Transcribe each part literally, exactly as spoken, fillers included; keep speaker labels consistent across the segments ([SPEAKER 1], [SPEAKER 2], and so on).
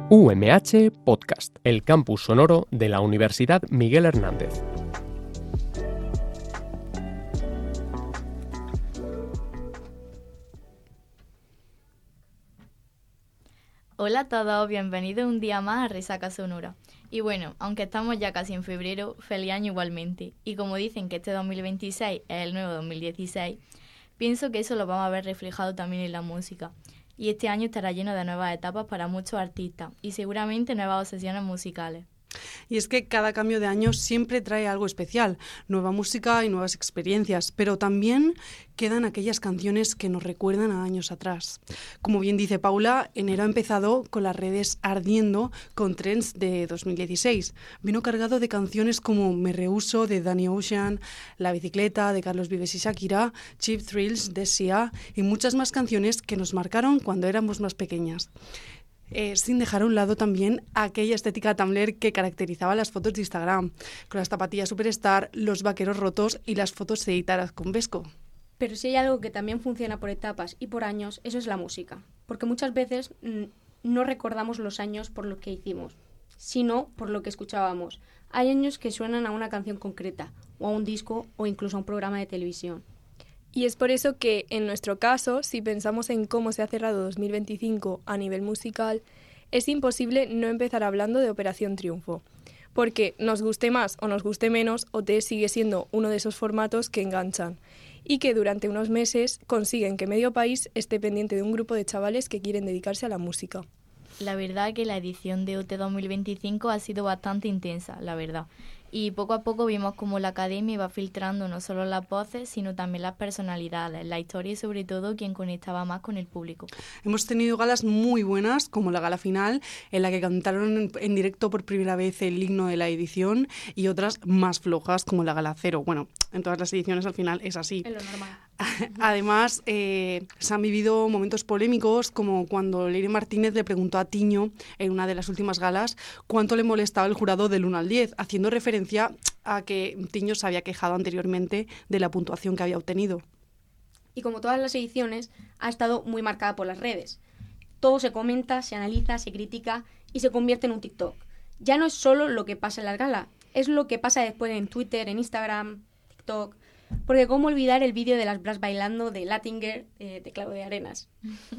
[SPEAKER 1] U M H Podcast, el campus sonoro de la Universidad Miguel Hernández.
[SPEAKER 2] Hola a todos, bienvenidos un día más a Resaca Sonora. Y bueno, aunque estamos ya casi en febrero, feliz año igualmente. Y como dicen que este dos mil veintiséis es el nuevo dos mil dieciséis, pienso que eso lo vamos a ver reflejado también en la música. Y este año estará lleno de nuevas etapas para muchos artistas y seguramente nuevas obsesiones musicales.
[SPEAKER 3] Y es que cada cambio de año siempre trae algo especial, nueva música y nuevas experiencias, pero también quedan aquellas canciones que nos recuerdan a años atrás. Como bien dice Paula, enero ha empezado con las redes ardiendo con trends de dos mil dieciséis. Vino cargado de canciones como Me Rehuso de Danny Ocean, La Bicicleta de Carlos Vives y Shakira, Cheap Thrills de Sia y muchas más canciones que nos marcaron cuando éramos más pequeñas. Eh, sin dejar a un lado también aquella estética Tumblr que caracterizaba las fotos de Instagram, con las zapatillas Superstar, los vaqueros rotos y las fotos editadas con Vesco.
[SPEAKER 4] Pero si hay algo que también funciona por etapas y por años, eso es la música. Porque muchas veces mm, no recordamos los años por lo que hicimos, sino por lo que escuchábamos. Hay años que suenan a una canción concreta, o a un disco, o incluso a un programa de televisión.
[SPEAKER 5] Y es por eso que, en nuestro caso, si pensamos en cómo se ha cerrado dos mil veinticinco a nivel musical, es imposible no empezar hablando de Operación Triunfo. Porque, nos guste más o nos guste menos, O T sigue siendo uno de esos formatos que enganchan y que durante unos meses consiguen que medio país esté pendiente de un grupo de chavales que quieren dedicarse a la música.
[SPEAKER 2] La verdad que la edición de O T dos mil veinticinco ha sido bastante intensa, la verdad. Y poco a poco vimos cómo la academia iba filtrando no solo las voces, sino también las personalidades, la historia y sobre todo quien conectaba más con el público.
[SPEAKER 3] Hemos tenido galas muy buenas, como la gala final, en la que cantaron en, en directo por primera vez el himno de la edición, y otras más flojas, como la gala cero. Bueno, en todas las ediciones al final es así.
[SPEAKER 4] Es lo normal.
[SPEAKER 3] Además, eh, se han vivido momentos polémicos, como cuando Leire Martínez le preguntó a Tiño, en una de las últimas galas, cuánto le molestaba el jurado del uno al diez, haciendo referencia a que Tiño se había quejado anteriormente de la puntuación que había obtenido.
[SPEAKER 4] Y como todas las ediciones, ha estado muy marcada por las redes. Todo se comenta, se analiza, se critica y se convierte en un TikTok. Ya no es solo lo que pasa en las galas, es lo que pasa después en Twitter, en Instagram, TikTok. Porque cómo olvidar el vídeo de las Brass bailando de Latin Girl eh, de Claudia Arenas.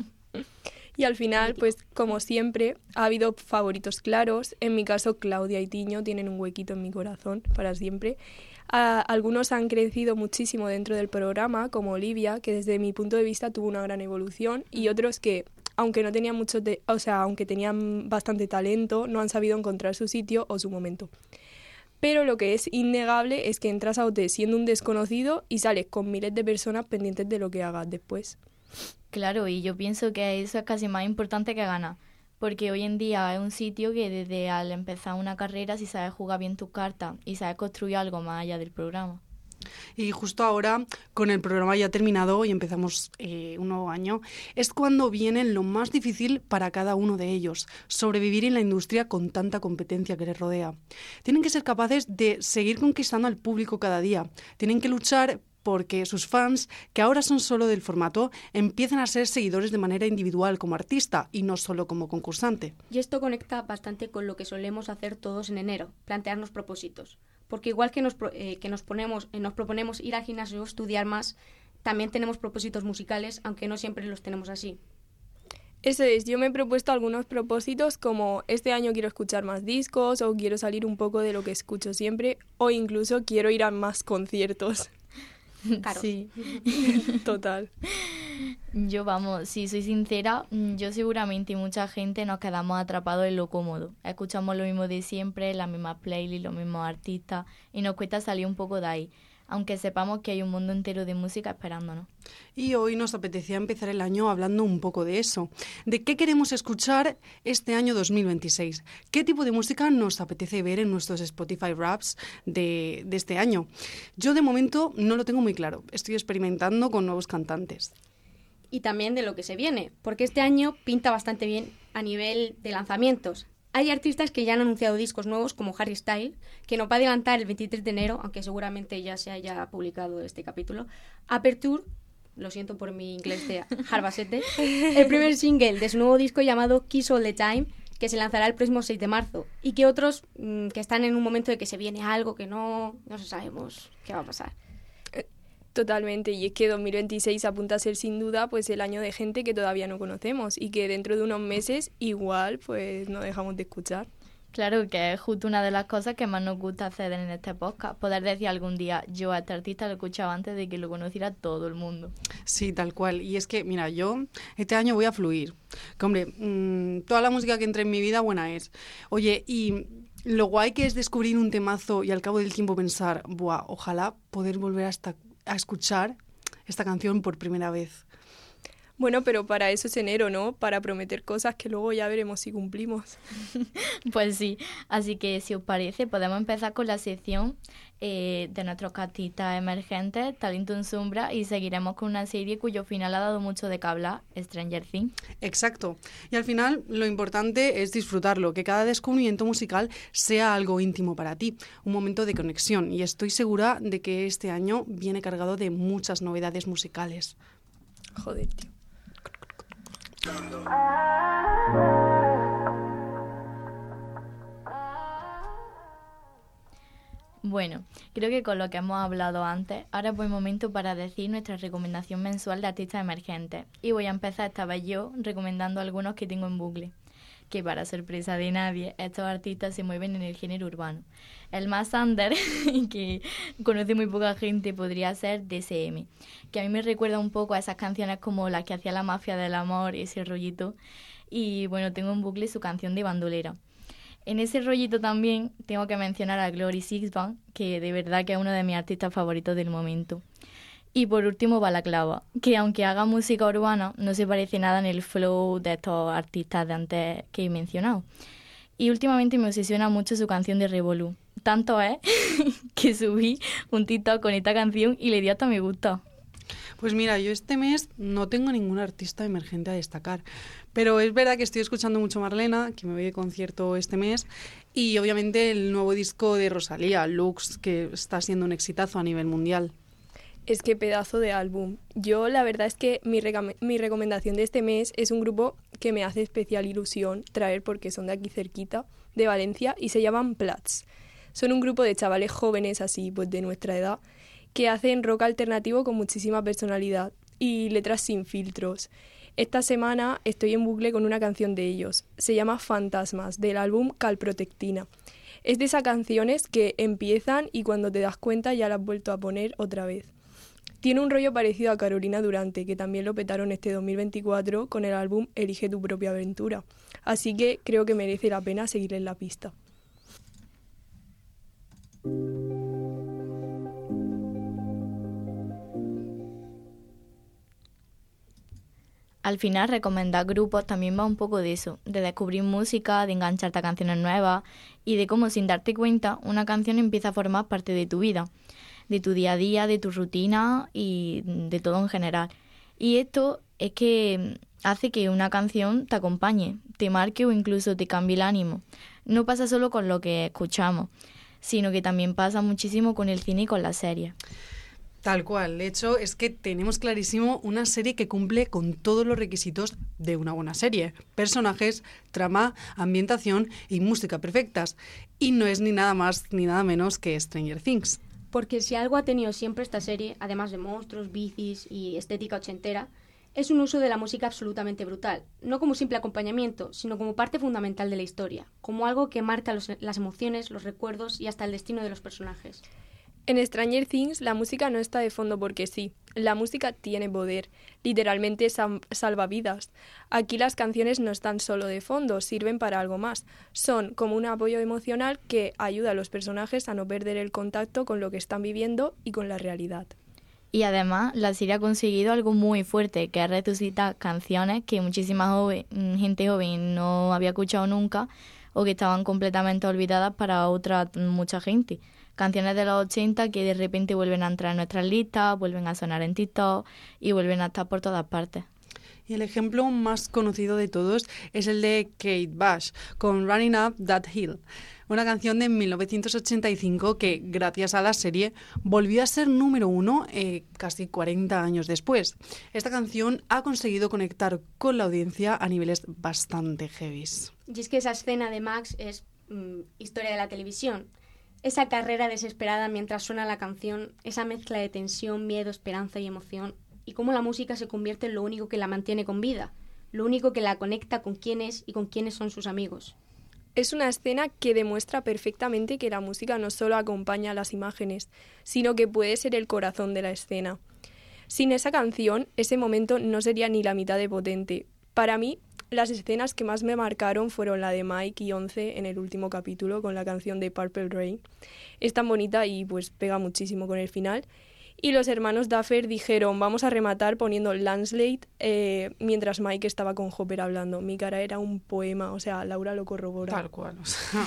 [SPEAKER 5] Y al final, pues como siempre, ha habido favoritos claros. En mi caso, Claudia y Tiño tienen un huequito en mi corazón para siempre. A, algunos han crecido muchísimo dentro del programa, como Olivia, que desde mi punto de vista tuvo una gran evolución, y otros que, aunque no tenían mucho, de, o sea, aunque tenían bastante talento, no han sabido encontrar su sitio o su momento. Pero lo que es innegable es que entras a O T siendo un desconocido y sales con miles de personas pendientes de lo que hagas después.
[SPEAKER 2] Claro, y yo pienso que eso es casi más importante que ganar, porque hoy en día es un sitio que desde al empezar una carrera, si sabes jugar bien tus cartas y sabes construir algo más allá del programa.
[SPEAKER 3] Y justo ahora, con el programa ya terminado y empezamos eh, un nuevo año, es cuando viene lo más difícil para cada uno de ellos, sobrevivir en la industria con tanta competencia que les rodea. Tienen que ser capaces de seguir conquistando al público cada día. Tienen que luchar porque sus fans, que ahora son solo del formato, empiecen a ser seguidores de manera individual como artista y no solo como concursante.
[SPEAKER 4] Y esto conecta bastante con lo que solemos hacer todos en enero, plantearnos propósitos. Porque igual que nos, eh, que nos, ponemos, eh, nos proponemos ir al gimnasio o estudiar más, también tenemos propósitos musicales, aunque no siempre los tenemos así.
[SPEAKER 5] Eso es, yo me he propuesto algunos propósitos como este año quiero escuchar más discos o quiero salir un poco de lo que escucho siempre o incluso quiero ir a más conciertos.
[SPEAKER 4] Claro.
[SPEAKER 2] Sí.
[SPEAKER 5] Total.
[SPEAKER 2] Yo, vamos, si soy sincera, yo seguramente y mucha gente nos quedamos atrapados en lo cómodo. Escuchamos lo mismo de siempre, las mismas playlists, los mismos artistas y nos cuesta salir un poco de ahí, aunque sepamos que hay un mundo entero de música esperándonos.
[SPEAKER 3] Y hoy nos apetecía empezar el año hablando un poco de eso, de qué queremos escuchar este año dos mil veintiséis, qué tipo de música nos apetece ver en nuestros Spotify Wraps de, de este año. Yo de momento no lo tengo muy claro, estoy experimentando con nuevos cantantes.
[SPEAKER 4] Y también de lo que se viene, porque este año pinta bastante bien a nivel de lanzamientos. Hay artistas que ya han anunciado discos nuevos, como Harry Styles, que nos va a adelantar el veintitrés de enero, aunque seguramente ya se haya publicado este capítulo. Aperture, lo siento por mi inglés de Harbasete, el primer single de su nuevo disco llamado Kiss All the Time, que se lanzará el próximo seis de marzo, y que otros mmm, que están en un momento de que se viene algo que no, no sabemos qué va a pasar.
[SPEAKER 5] Totalmente, y es que dos mil veintiséis apunta a ser sin duda pues el año de gente que todavía no conocemos y que dentro de unos meses igual pues no dejamos de escuchar.
[SPEAKER 2] Claro, que es justo una de las cosas que más nos gusta hacer en este podcast, poder decir algún día, yo a este artista lo he escuchado antes de que lo conociera todo el mundo.
[SPEAKER 3] Sí, tal cual. Y es que, mira, yo este año voy a fluir. Que, hombre, mmm, toda la música que entre en mi vida buena es. Oye, y lo guay que es descubrir un temazo y al cabo del tiempo pensar, buah, ojalá poder volver hasta a escuchar esta canción por primera vez.
[SPEAKER 5] Bueno, pero para eso es enero, ¿no? Para prometer cosas que luego ya veremos si cumplimos.
[SPEAKER 2] Pues sí, así que si os parece podemos empezar con la sección eh, de nuestros artistas emergentes, Talento en Sombra, y seguiremos con una serie cuyo final ha dado mucho de qué hablar, Stranger Things.
[SPEAKER 3] Exacto. Y al final lo importante es disfrutarlo, que cada descubrimiento musical sea algo íntimo para ti, un momento de conexión. Y estoy segura de que este año viene cargado de muchas novedades musicales.
[SPEAKER 5] Joder, tío.
[SPEAKER 2] Bueno, creo que con lo que hemos hablado antes, ahora es buen momento para decir nuestra recomendación mensual de artistas emergentes. Y voy a empezar esta vez yo recomendando algunos que tengo en bucle, que para sorpresa de nadie, estos artistas se mueven en el género urbano. El más under, que conoce muy poca gente, podría ser D S M, que a mí me recuerda un poco a esas canciones como las que hacía la Mafia del Amor, ese rollito. Y bueno, tengo en bucle su canción de bandolera. En ese rollito también tengo que mencionar a Glory Six Band, que de verdad que es uno de mis artistas favoritos del momento. Y por último, Balaclava, que aunque haga música urbana, no se parece nada en el flow de estos artistas de antes que he mencionado. Y últimamente me obsesiona mucho su canción de Revolú. Tanto es que subí un TikTok con esta canción y le di hasta me gusta.
[SPEAKER 3] Pues mira, yo este mes no tengo ningún artista emergente a destacar, pero es verdad que estoy escuchando mucho Marlena, que me voy de concierto este mes, y obviamente el nuevo disco de Rosalía, Lux, que está siendo un exitazo a nivel mundial.
[SPEAKER 5] Es que pedazo de álbum. Yo la verdad es que mi, recom- mi recomendación de este mes es un grupo que me hace especial ilusión traer porque son de aquí cerquita, de Valencia, y se llaman Plats. Son un grupo de chavales jóvenes así, pues de nuestra edad, que hacen rock alternativo con muchísima personalidad y letras sin filtros. Esta semana estoy en bucle con una canción de ellos. Se llama Fantasmas, del álbum Calprotectina. Es de esas canciones que empiezan y cuando te das cuenta ya las has vuelto a poner otra vez. Tiene un rollo parecido a Carolina Durante, que también lo petaron este dos mil veinticuatro con el álbum Elige tu propia aventura. Así que creo que merece la pena seguirle en la pista.
[SPEAKER 2] Al final, recomendar grupos también va un poco de eso, de descubrir música, de engancharte a canciones nuevas y de cómo, sin darte cuenta, una canción empieza a formar parte de tu vida, de tu día a día, de tu rutina y de todo en general. Y esto es que hace que una canción te acompañe, te marque o incluso te cambie el ánimo. No pasa solo con lo que escuchamos, sino que también pasa muchísimo con el cine y con las series.
[SPEAKER 3] Tal cual. De hecho, es que tenemos clarísimo una serie que cumple con todos los requisitos de una buena serie. Personajes, trama, ambientación y música perfectas. Y no es ni nada más ni nada menos que Stranger Things.
[SPEAKER 4] Porque si algo ha tenido siempre esta serie, además de monstruos, bicis y estética ochentera, es un uso de la música absolutamente brutal. No como simple acompañamiento, sino como parte fundamental de la historia. Como algo que marca los, las emociones, los recuerdos y hasta el destino de los personajes.
[SPEAKER 5] En Stranger Things la música no está de fondo porque sí. La música tiene poder, literalmente sam- salva vidas. Aquí las canciones no están solo de fondo, sirven para algo más. Son como un apoyo emocional que ayuda a los personajes a no perder el contacto con lo que están viviendo y con la realidad.
[SPEAKER 2] Y además la serie ha conseguido algo muy fuerte, que es resucitar canciones que muchísima joven, gente joven no había escuchado nunca o que estaban completamente olvidadas para otra mucha gente. Canciones de los ochenta que de repente vuelven a entrar en nuestras listas, vuelven a sonar en TikTok y vuelven a estar por todas partes.
[SPEAKER 3] Y el ejemplo más conocido de todos es el de Kate Bush con Running Up That Hill. una canción de mil novecientos ochenta y cinco que, gracias a la serie, volvió a ser número uno eh, casi cuarenta años después. Esta canción ha conseguido conectar con la audiencia a niveles bastante heavies.
[SPEAKER 4] Y es que esa escena de Max es mmm, historia de la televisión. Esa carrera desesperada mientras suena la canción, esa mezcla de tensión, miedo, esperanza y emoción, y cómo la música se convierte en lo único que la mantiene con vida, lo único que la conecta con quién es y con quiénes son sus amigos.
[SPEAKER 5] Es una escena que demuestra perfectamente que la música no solo acompaña a las imágenes, sino que puede ser el corazón de la escena. Sin esa canción, ese momento no sería ni la mitad de potente. Para mí, las escenas que más me marcaron fueron la de Mike y Once en el último capítulo con la canción de Purple Rain. Es tan bonita y pues pega muchísimo con el final. Y los hermanos Duffer dijeron, vamos a rematar poniendo Landslide eh, mientras Mike estaba con Hopper hablando. Mi cara era un poema, o sea, Laura lo corrobora.
[SPEAKER 3] Tal cual, o sea...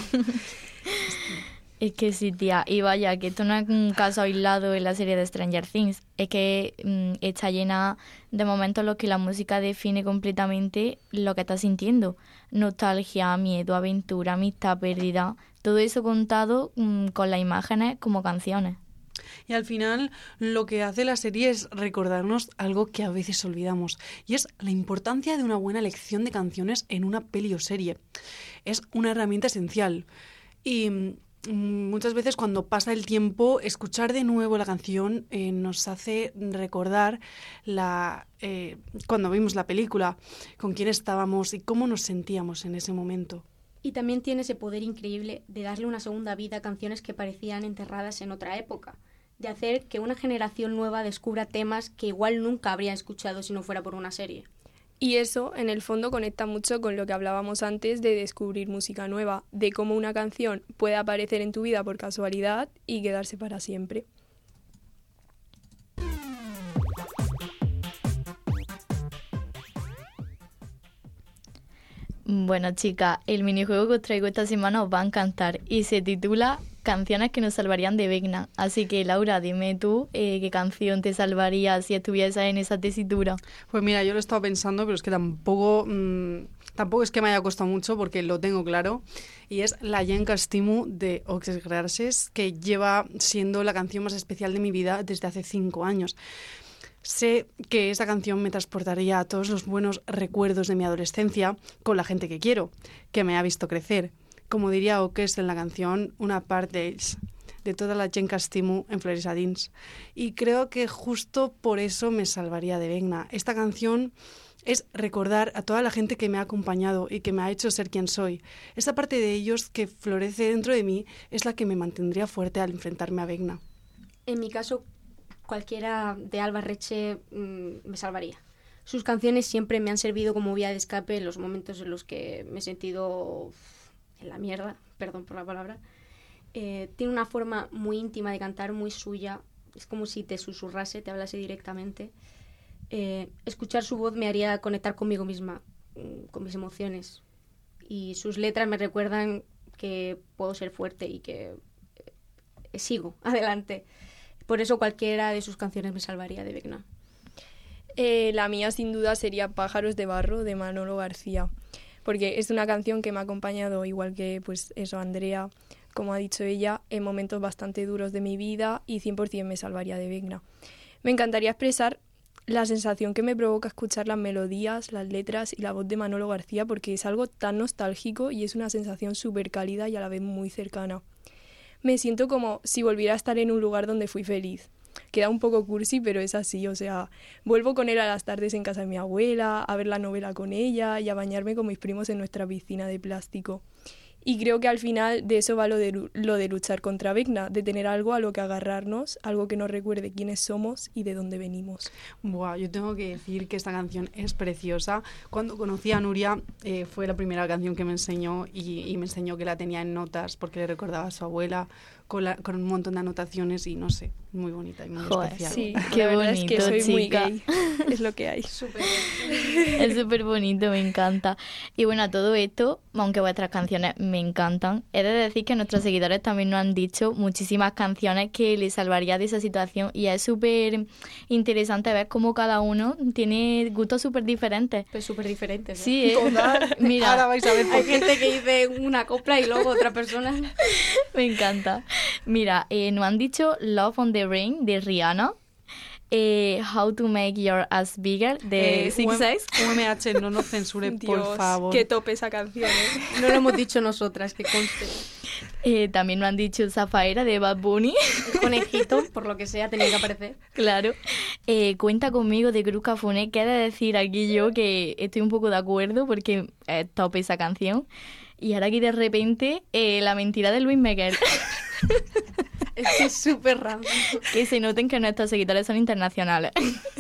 [SPEAKER 2] Es que sí, tía, y vaya, que esto no es un caso aislado en la serie de Stranger Things, es que mmm, está llena de momentos en los que la música define completamente lo que estás sintiendo. Nostalgia, miedo, aventura, amistad, pérdida, todo eso contado mmm, con las imágenes como canciones.
[SPEAKER 3] Y al final lo que hace la serie es recordarnos algo que a veces olvidamos, y es la importancia de una buena elección de canciones en una peli o serie. Es una herramienta esencial. Y muchas veces cuando pasa el tiempo, escuchar de nuevo la canción eh, nos hace recordar la, eh, cuando vimos la película, con quién estábamos y cómo nos sentíamos en ese momento.
[SPEAKER 4] Y también tiene ese poder increíble de darle una segunda vida a canciones que parecían enterradas en otra época, de hacer que una generación nueva descubra temas que igual nunca habría escuchado si no fuera por una serie.
[SPEAKER 5] Y eso, en el fondo, conecta mucho con lo que hablábamos antes de descubrir música nueva, de cómo una canción puede aparecer en tu vida por casualidad y quedarse para siempre.
[SPEAKER 2] Bueno, chicas, el minijuego que os traigo esta semana os va a encantar y se titula Canciones que nos salvarían de Vecna. Así que, Laura, dime tú eh, qué canción te salvaría si estuvieras en esa tesitura.
[SPEAKER 3] Pues mira, yo lo he estado pensando, pero es que tampoco, mmm, tampoco es que me haya costado mucho porque lo tengo claro. Y es la Llenca Estimu de Oques Grasses, que lleva siendo la canción más especial de mi vida desde hace cinco años. Sé que esa canción me transportaría a todos los buenos recuerdos de mi adolescencia con la gente que quiero, que me ha visto crecer. Como diría Oques en la canción, una part d'ells, de toda la gent que estimo en flores a dins. Y creo que justo por eso me salvaría de Vecna. Esta canción es recordar a toda la gente que me ha acompañado y que me ha hecho ser quien soy. Esa parte de ellos que florece dentro de mí es la que me mantendría fuerte al enfrentarme a Vecna.
[SPEAKER 4] En mi caso, cualquiera de Alba Reche mmm, me salvaría. Sus canciones siempre me han servido como vía de escape en los momentos en los que me he sentido en la mierda, perdón por la palabra. Eh, tiene una forma muy íntima de cantar, muy suya. Es como si te susurrase, te hablase directamente. Eh, escuchar su voz me haría conectar conmigo misma, con mis emociones. Y sus letras me recuerdan que puedo ser fuerte y que eh, sigo adelante. Por eso cualquiera de sus canciones me salvaría de Vecna.
[SPEAKER 5] Eh, la mía sin duda sería Pájaros de Barro de Manolo García, porque es una canción que me ha acompañado, igual que pues eso, Andrea, como ha dicho ella, en momentos bastante duros de mi vida y cien por ciento me salvaría de Vecna. Me encantaría expresar la sensación que me provoca escuchar las melodías, las letras y la voz de Manolo García, porque es algo tan nostálgico y es una sensación súper cálida y a la vez muy cercana. Me siento como si volviera a estar en un lugar donde fui feliz. Queda un poco cursi, pero es así, o sea, vuelvo con él a las tardes en casa de mi abuela, a ver la novela con ella y a bañarme con mis primos en nuestra piscina de plástico. Y creo que al final de eso va lo de, lo de luchar contra Vecna, de tener algo a lo que agarrarnos, algo que nos recuerde quiénes somos y de dónde venimos.
[SPEAKER 3] Buah, yo tengo que decir que esta canción es preciosa. Cuando conocí a Nuria eh, fue la primera canción que me enseñó y, y me enseñó que la tenía en notas porque le recordaba a su abuela con, la, con un montón de anotaciones y no sé, muy bonita y muy
[SPEAKER 2] Joder,
[SPEAKER 3] especial.
[SPEAKER 5] Sí,
[SPEAKER 2] Qué
[SPEAKER 5] la verdad
[SPEAKER 2] bonito,
[SPEAKER 5] es que soy muy
[SPEAKER 2] chica.
[SPEAKER 5] gay. Es lo que hay.
[SPEAKER 4] Súper.
[SPEAKER 2] Es súper bonito, me encanta. Y bueno, a todo esto, aunque vuestras canciones me encantan, he de decir que nuestros seguidores también nos han dicho muchísimas canciones que les salvaría de esa situación y es súper interesante ver cómo cada uno tiene gustos súper diferentes.
[SPEAKER 4] Pues súper diferentes. ¿eh?
[SPEAKER 2] Sí, ¿eh? Mira,
[SPEAKER 3] Ahora vais a ver por
[SPEAKER 4] Hay
[SPEAKER 3] qué.
[SPEAKER 4] gente que dice una copla y luego otra persona.
[SPEAKER 2] me encanta. Mira, eh, nos han dicho Love on the Rain de Rihanna, eh, How to Make Your Ass Bigger de
[SPEAKER 3] Eh,
[SPEAKER 2] Six
[SPEAKER 3] U M-
[SPEAKER 2] Seis.
[SPEAKER 3] U M H, no nos censure, por
[SPEAKER 5] Dios,
[SPEAKER 3] favor.
[SPEAKER 5] qué tope esa canción, ¿eh?
[SPEAKER 4] No lo hemos dicho nosotras, que conste.
[SPEAKER 2] Eh, también nos han dicho Zafaera de Bad Bunny.
[SPEAKER 4] El conejito, por lo que sea, tenía que aparecer.
[SPEAKER 2] Claro. Eh, Cuenta conmigo de Cruz Cafuné. Que he de decir aquí yo que estoy un poco de acuerdo porque es top esa canción. Y ahora aquí de repente, eh, La mentira de Luis Miguel.
[SPEAKER 4] Es que es súper raro.
[SPEAKER 2] Que se noten que nuestros seguidores son internacionales.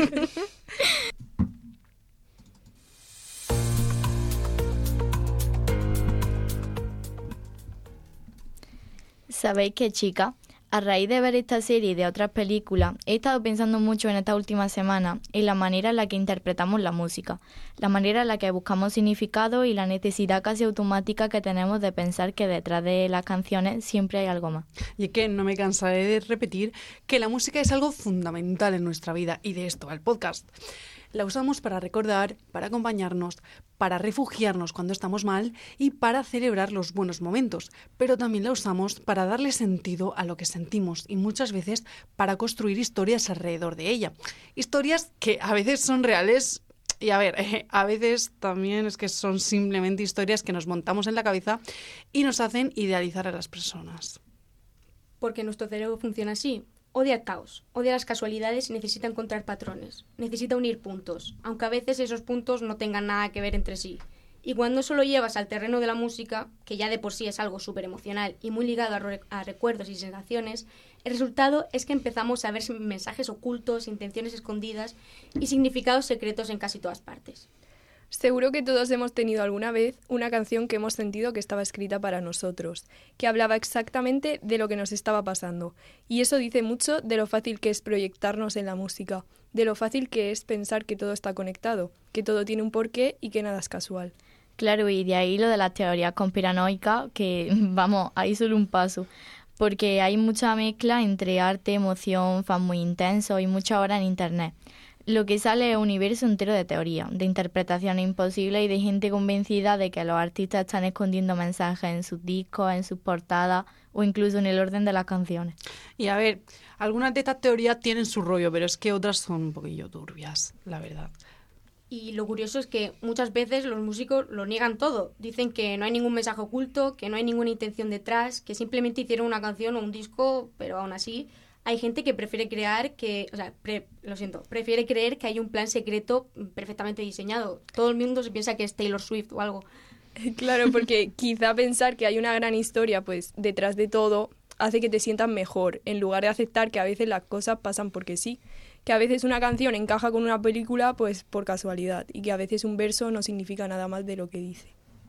[SPEAKER 2] ¿Sabéis qué, chica? A raíz de ver esta serie y de otras películas, he estado pensando mucho en esta última semana en la manera en la que interpretamos la música, la manera en la que buscamos significado y la necesidad casi automática que tenemos de pensar que detrás de las canciones siempre hay algo más.
[SPEAKER 3] Y es que no me cansaré de repetir que la música es algo fundamental en nuestra vida y de esto va el podcast. La usamos para recordar, para acompañarnos, para refugiarnos cuando estamos mal y para celebrar los buenos momentos, pero también la usamos para darle sentido a lo que sentimos y muchas veces para construir historias alrededor de ella. Historias que a veces son reales y a ver, eh, a veces también es que son simplemente historias que nos montamos en la cabeza y nos hacen idealizar a las personas.
[SPEAKER 4] Porque nuestro cerebro funciona así. Odia el caos, odia las casualidades y necesita encontrar patrones. Necesita unir puntos, aunque a veces esos puntos no tengan nada que ver entre sí. Y cuando eso lo llevas al terreno de la música, que ya de por sí es algo súper emocional y muy ligado a, re- a recuerdos y sensaciones, el resultado es que empezamos a ver mensajes ocultos, intenciones escondidas y significados secretos en casi todas partes.
[SPEAKER 5] Seguro que todos hemos tenido alguna vez una canción que hemos sentido que estaba escrita para nosotros, que hablaba exactamente de lo que nos estaba pasando. Y eso dice mucho de lo fácil que es proyectarnos en la música, de lo fácil que es pensar que todo está conectado, que todo tiene un porqué y que nada es casual.
[SPEAKER 2] Claro, y de ahí lo de las teorías conspiranoicas, que vamos, ahí solo un paso. Porque hay mucha mezcla entre arte, emoción, fan muy intenso y mucha hora en internet. Lo que sale es un universo entero de teoría, de interpretaciones imposibles y de gente convencida de que los artistas están escondiendo mensajes en sus discos, en sus portadas o incluso en el orden de las canciones.
[SPEAKER 3] Y a ver, algunas de estas teorías tienen su rollo, pero es que otras son un poquillo turbias, la verdad.
[SPEAKER 4] Y lo curioso es que muchas veces los músicos lo niegan todo. Dicen que no hay ningún mensaje oculto, que no hay ninguna intención detrás, que simplemente hicieron una canción o un disco, pero aún así hay gente que prefiere crear que, o sea, pre, lo siento, prefiere creer que hay un plan secreto perfectamente diseñado. Todo el mundo se piensa que es Taylor Swift o algo.
[SPEAKER 5] Claro, porque quizá pensar que hay una gran historia pues detrás de todo hace que te sientas mejor, en lugar de aceptar que a veces las cosas pasan porque sí. Que a veces una canción encaja con una película pues por casualidad y que a veces un verso no significa nada más de lo que dice.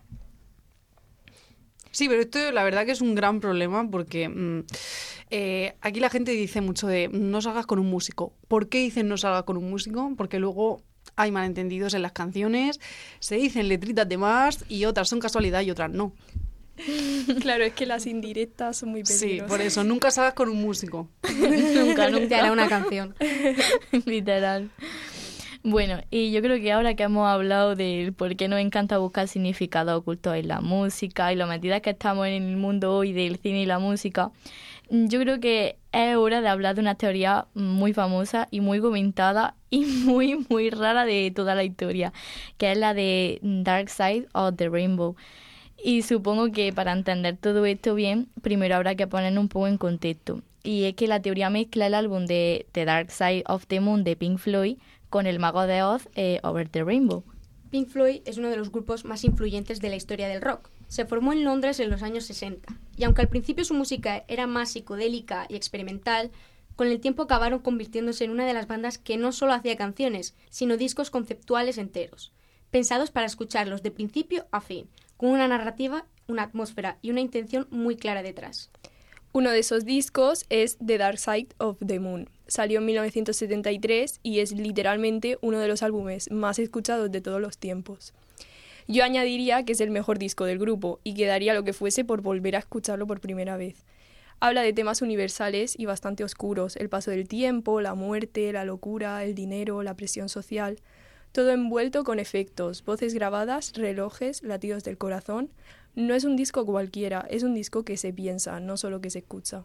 [SPEAKER 3] Sí, pero esto la verdad que es un gran problema porque mmm, eh, aquí la gente dice mucho de no salgas con un músico. ¿Por qué dicen no salgas con un músico? Porque luego hay malentendidos en las canciones, se dicen letritas de más y otras son casualidad y otras no.
[SPEAKER 5] Claro, es que las indirectas son muy peligrosas.
[SPEAKER 3] Sí, por eso, nunca salgas con un músico.
[SPEAKER 2] Nunca,
[SPEAKER 4] Te
[SPEAKER 2] nunca.
[SPEAKER 4] hará una canción.
[SPEAKER 2] Literal. Bueno, y yo creo que ahora que hemos hablado de por qué nos encanta buscar significado oculto en la música y lo metidas que estamos en el mundo hoy del cine y la música, yo creo que es hora de hablar de una teoría muy famosa y muy comentada y muy, muy rara de toda la historia, que es la de Dark Side of the Rainbow. Y supongo que para entender todo esto bien, primero habrá que ponernos un poco en contexto. Y es que la teoría mezcla el álbum de The Dark Side of the Moon de Pink Floyd con El Mago de Oz, eh, Over the Rainbow.
[SPEAKER 4] Pink Floyd es uno de los grupos más influyentes de la historia del rock. Se formó en Londres en los años sesenta, y aunque al principio su música era más psicodélica y experimental, con el tiempo acabaron convirtiéndose en una de las bandas que no solo hacía canciones, sino discos conceptuales enteros, pensados para escucharlos de principio a fin, con una narrativa, una atmósfera y una intención muy clara detrás.
[SPEAKER 5] Uno de esos discos es The Dark Side of the Moon. Salió en mil novecientos setenta y tres y es literalmente uno de los álbumes más escuchados de todos los tiempos. Yo añadiría que es el mejor disco del grupo y que daría lo que fuese por volver a escucharlo por primera vez. Habla de temas universales y bastante oscuros, el paso del tiempo, la muerte, la locura, el dinero, la presión social, todo envuelto con efectos, voces grabadas, relojes, latidos del corazón. No es un disco cualquiera, es un disco que se piensa, no solo que se escucha.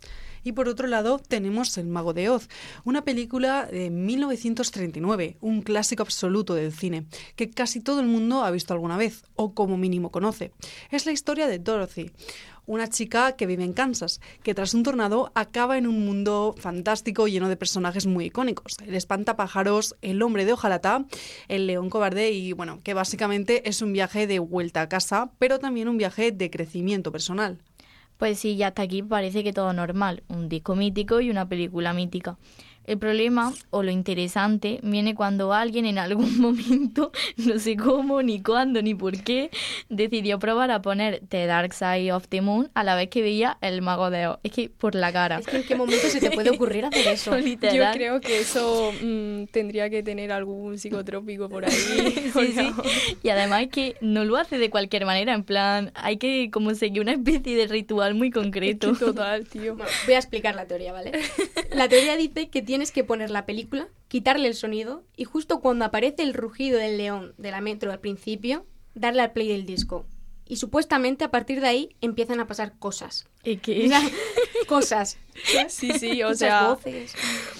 [SPEAKER 3] Y por otro lado tenemos El Mago de Oz, una película de mil novecientos treinta y nueve, un clásico absoluto del cine, que casi todo el mundo ha visto alguna vez, o como mínimo conoce. Es la historia de Dorothy, una chica que vive en Kansas, que tras un tornado acaba en un mundo fantástico lleno de personajes muy icónicos. El espantapájaros, el hombre de hojalata, el león cobarde y, bueno, que básicamente es un viaje de vuelta a casa, pero también un viaje de crecimiento personal.
[SPEAKER 2] Pues sí, ya hasta aquí parece que todo normal, un disco mítico y una película mítica. El problema, o lo interesante, viene cuando alguien en algún momento, no sé cómo, ni cuándo, ni por qué, decidió probar a poner The Dark Side of the Moon a la vez que veía El Mago de Oz. Es que por la cara.
[SPEAKER 4] Es que en qué momento se te puede ocurrir hacer eso.
[SPEAKER 2] Literal.
[SPEAKER 5] Yo creo que eso mmm, tendría que tener algún psicotrópico por ahí.
[SPEAKER 2] Sí, sí. Y además es que no lo hace de cualquier manera, en plan, hay que como seguir una especie de ritual muy concreto.
[SPEAKER 5] Es que total, tío.
[SPEAKER 4] Bueno, voy a explicar la teoría, ¿vale? La teoría dice que tienes que poner la película, quitarle el sonido y justo cuando aparece el rugido del león de la metro al principio, darle al play del disco. Y supuestamente a partir de ahí empiezan a pasar cosas.
[SPEAKER 2] ¿Y qué?
[SPEAKER 4] O sea, cosas.
[SPEAKER 5] Sí, sí, o
[SPEAKER 4] Muchas
[SPEAKER 5] sea,
[SPEAKER 4] voces.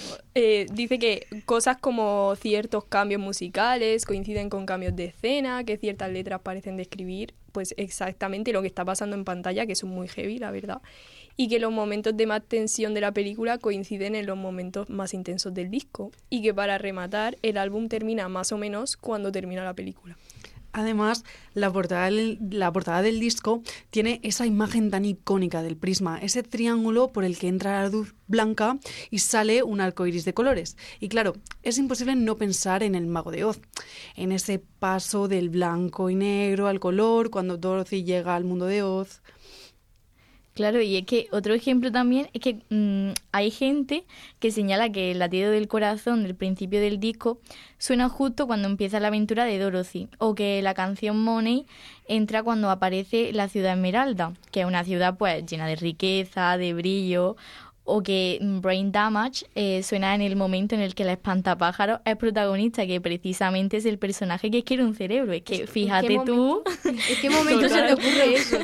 [SPEAKER 5] eh, dice que cosas como ciertos cambios musicales coinciden con cambios de escena, que ciertas letras parecen describir pues exactamente lo que está pasando en pantalla, que son muy heavy, la verdad, y que los momentos de más tensión de la película coinciden en los momentos más intensos del disco, y que para rematar, el álbum termina más o menos cuando termina la película.
[SPEAKER 3] Además, la portada, del, la portada del disco tiene esa imagen tan icónica del prisma, ese triángulo por el que entra la luz blanca y sale un arco iris de colores. Y claro, es imposible no pensar en El Mago de Oz, en ese paso del blanco y negro al color cuando Dorothy llega al mundo de Oz.
[SPEAKER 2] Claro, y es que otro ejemplo también es que mmm, hay gente que señala que el latido del corazón del principio del disco suena justo cuando empieza la aventura de Dorothy, o que la canción Money entra cuando aparece la ciudad Esmeralda, que es una ciudad pues llena de riqueza, de brillo, o que Brain Damage eh, suena en el momento en el que la espantapájaros es protagonista, que precisamente es el personaje que quiere un cerebro. Es que fíjate
[SPEAKER 4] ¿En
[SPEAKER 2] tú...
[SPEAKER 4] ¿En qué momento se te ocurre eso?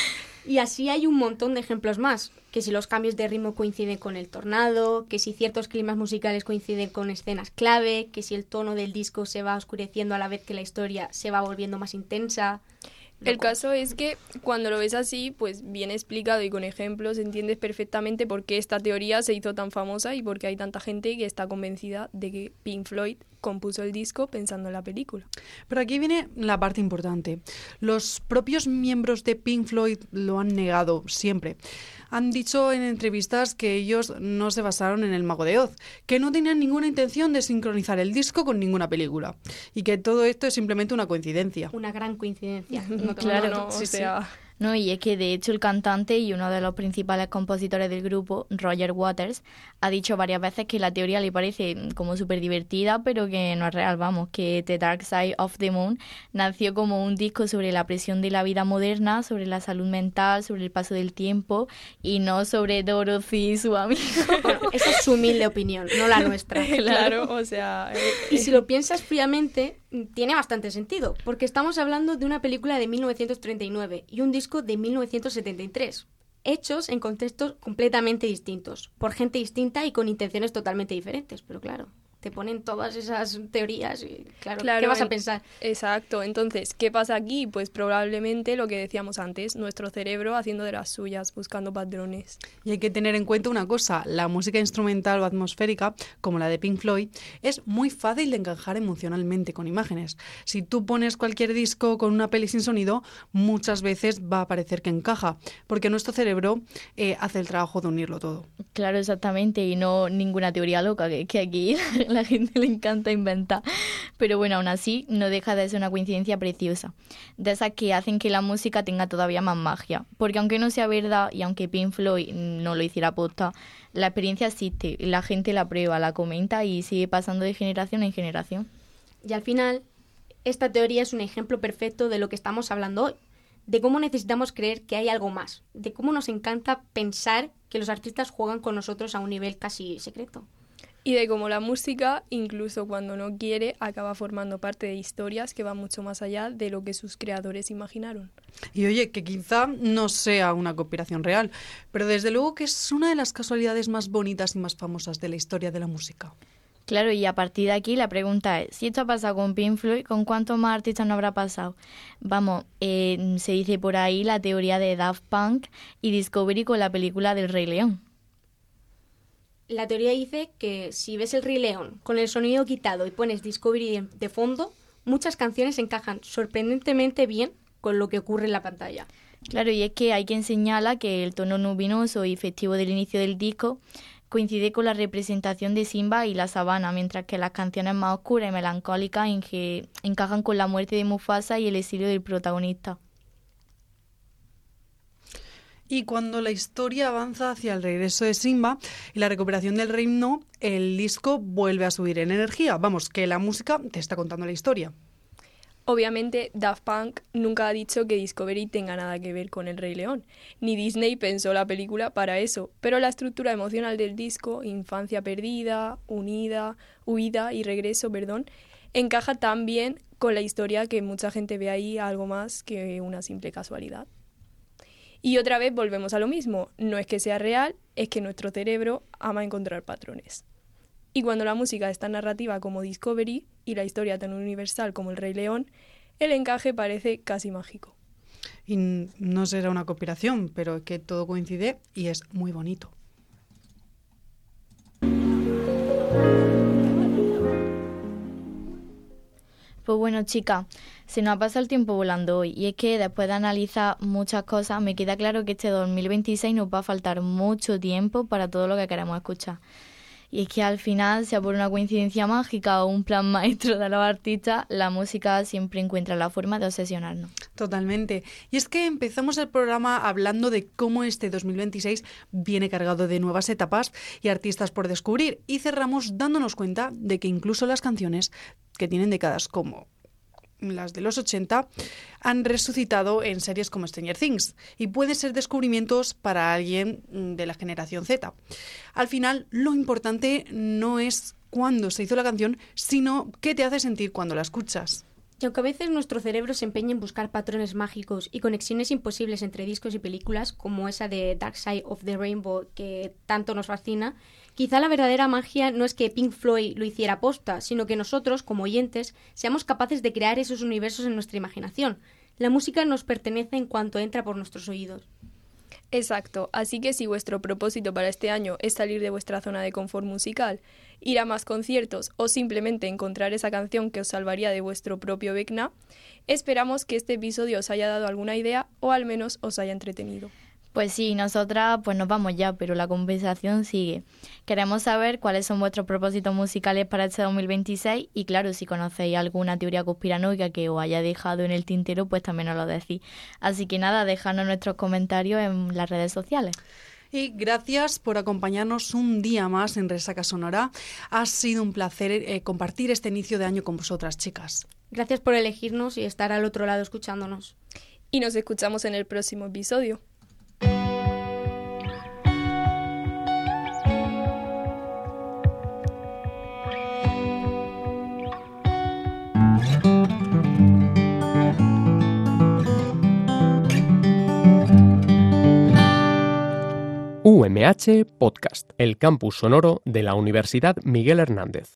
[SPEAKER 4] Y así hay un montón de ejemplos más, que si los cambios de ritmo coinciden con el tornado, que si ciertos climas musicales coinciden con escenas clave, que si el tono del disco se va oscureciendo a la vez que la historia se va volviendo más intensa.
[SPEAKER 5] El caso es que cuando lo ves así, pues bien explicado y con ejemplos, entiendes perfectamente por qué esta teoría se hizo tan famosa y por qué hay tanta gente que está convencida de que Pink Floyd compuso el disco pensando en la película.
[SPEAKER 3] Pero aquí viene la parte importante. Los propios miembros de Pink Floyd lo han negado siempre. Han dicho en entrevistas que ellos no se basaron en El Mago de Oz, que no tenían ninguna intención de sincronizar el disco con ninguna película y que todo esto es simplemente una coincidencia.
[SPEAKER 4] Una gran coincidencia.
[SPEAKER 5] No,
[SPEAKER 2] Claro,
[SPEAKER 5] no, no,
[SPEAKER 2] sí,
[SPEAKER 5] o sea...
[SPEAKER 2] No, y es que de hecho el cantante y uno de los principales compositores del grupo, Roger Waters, ha dicho varias veces que la teoría le parece como súper divertida, pero que no es real, vamos, que The Dark Side of the Moon nació como un disco sobre la presión de la vida moderna, sobre la salud mental, sobre el paso del tiempo y no sobre Dorothy y su amigo.
[SPEAKER 4] Bueno, esa es su humilde opinión, no la nuestra.
[SPEAKER 5] Claro, o sea... Eh,
[SPEAKER 4] Y si lo piensas fríamente, tiene bastante sentido, porque estamos hablando de una película de mil novecientos treinta y nueve y un disco de mil novecientos setenta y tres, hechos en contextos completamente distintos, por gente distinta y con intenciones totalmente diferentes, pero claro, te ponen todas esas teorías y claro,
[SPEAKER 5] Claro,
[SPEAKER 4] ¿qué vas a
[SPEAKER 5] en-
[SPEAKER 4] pensar?
[SPEAKER 5] Exacto, entonces, ¿qué pasa aquí? Pues probablemente lo que decíamos antes, nuestro cerebro haciendo de las suyas, buscando patrones.
[SPEAKER 3] Y hay que tener en cuenta una cosa, la música instrumental o atmosférica, como la de Pink Floyd, es muy fácil de encajar emocionalmente con imágenes. Si tú pones cualquier disco con una peli sin sonido, muchas veces va a parecer que encaja, porque nuestro cerebro eh, hace el trabajo de unirlo todo.
[SPEAKER 2] Claro, exactamente, y no ninguna teoría loca, que, que aquí La gente le encanta inventar. Pero bueno, aún así, no deja de ser una coincidencia preciosa. De esas que hacen que la música tenga todavía más magia. Porque aunque no sea verdad y aunque Pink Floyd no lo hiciera posta, la experiencia existe. La gente la prueba, la comenta y sigue pasando de generación en generación.
[SPEAKER 4] Y al final, esta teoría es un ejemplo perfecto de lo que estamos hablando hoy. De cómo necesitamos creer que hay algo más. De cómo nos encanta pensar que los artistas juegan con nosotros a un nivel casi secreto.
[SPEAKER 5] Y de cómo la música, incluso cuando no quiere, acaba formando parte de historias que van mucho más allá de lo que sus creadores imaginaron.
[SPEAKER 3] Y oye, que quizá no sea una conspiración real, pero desde luego que es una de las casualidades más bonitas y más famosas de la historia de la música.
[SPEAKER 2] Claro, y a partir de aquí la pregunta es, si esto ha pasado con Pink Floyd, ¿con cuántos más artistas no habrá pasado? Vamos, eh, se dice por ahí la teoría de Daft Punk y Discovery con la película del Rey León.
[SPEAKER 4] La teoría dice que si ves el Rey León con el sonido quitado y pones Discovery de fondo, muchas canciones encajan sorprendentemente bien con lo que ocurre en la pantalla.
[SPEAKER 2] Claro, y es que hay quien señala que el tono luminoso y festivo del inicio del disco coincide con la representación de Simba y la sabana, mientras que las canciones más oscuras y melancólicas enje- encajan con la muerte de Mufasa y el exilio del protagonista.
[SPEAKER 3] Y cuando la historia avanza hacia el regreso de Simba y la recuperación del reino, el disco vuelve a subir en energía. Vamos, que la música te está contando la historia.
[SPEAKER 5] Obviamente, Daft Punk nunca ha dicho que Discovery tenga nada que ver con El Rey León, ni Disney pensó la película para eso, pero la estructura emocional del disco, infancia perdida, unida, huida y regreso, perdón, encaja tan bien con la historia que mucha gente ve ahí algo más que una simple casualidad. Y otra vez volvemos a lo mismo, no es que sea real, es que nuestro cerebro ama encontrar patrones. Y cuando la música es tan narrativa como Discovery y la historia tan universal como El Rey León, el encaje parece casi mágico.
[SPEAKER 3] Y no será una conspiración, pero es que todo coincide y es muy bonito.
[SPEAKER 2] Pues bueno, chicas, se nos ha pasado el tiempo volando hoy y es que después de analizar muchas cosas me queda claro que este dos mil veintiséis nos va a faltar mucho tiempo para todo lo que queremos escuchar. Y es que al final, sea por una coincidencia mágica o un plan maestro de los artistas, la música siempre encuentra la forma de obsesionarnos.
[SPEAKER 3] Totalmente. Y es que empezamos el programa hablando de cómo este dos mil veintiséis viene cargado de nuevas etapas y artistas por descubrir. Y cerramos dándonos cuenta de que incluso las canciones que tienen décadas como las de los ochenta, han resucitado en series como Stranger Things y pueden ser descubrimientos para alguien de la generación Z. Al final, lo importante no es cuándo se hizo la canción, sino qué te hace sentir cuando la escuchas.
[SPEAKER 4] Y aunque a veces nuestro cerebro se empeña en buscar patrones mágicos y conexiones imposibles entre discos y películas, como esa de Dark Side of the Rainbow que tanto nos fascina, quizá la verdadera magia no es que Pink Floyd lo hiciera posta, sino que nosotros, como oyentes, seamos capaces de crear esos universos en nuestra imaginación. La música nos pertenece en cuanto entra por nuestros oídos.
[SPEAKER 5] Exacto, así que si vuestro propósito para este año es salir de vuestra zona de confort musical, ir a más conciertos o simplemente encontrar esa canción que os salvaría de vuestro propio Vecna, esperamos que este episodio os haya dado alguna idea o al menos os haya entretenido.
[SPEAKER 2] Pues sí, nosotras pues nos vamos ya, pero la conversación sigue. Queremos saber cuáles son vuestros propósitos musicales para este dos mil veintiséis y claro, si conocéis alguna teoría conspiranoica que os haya dejado en el tintero, pues también nos lo decís. Así que nada, dejadnos nuestros comentarios en las redes sociales.
[SPEAKER 3] Y gracias por acompañarnos un día más en Resaca Sonora. Ha sido un placer eh, compartir este inicio de año con vosotras, chicas.
[SPEAKER 4] Gracias por elegirnos y estar al otro lado escuchándonos.
[SPEAKER 5] Y nos escuchamos en el próximo episodio.
[SPEAKER 1] U M H Podcast, el campus sonoro de la Universidad Miguel Hernández.